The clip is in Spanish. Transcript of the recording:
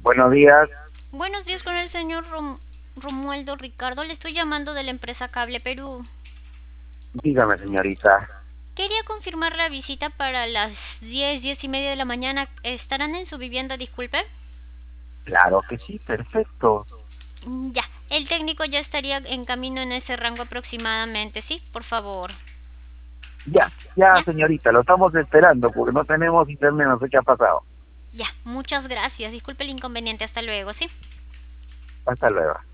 Buenos días, Buenos días con el señor Romualdo Ricardo. Le estoy llamando de la empresa Cable Perú. dígame señorita. Quería confirmar la visita para las 10, 10:30 de la mañana. ¿Estarán en su vivienda, disculpe? Claro que sí, perfecto. Ya, el técnico ya estaría en camino en ese rango aproximadamente, ¿sí? Por favor. Ya ¿Ya? señorita, lo estamos esperando porque no tenemos internet, no sé qué ha pasado. Ya, muchas gracias. Disculpe el inconveniente. Hasta luego, ¿sí? Hasta luego.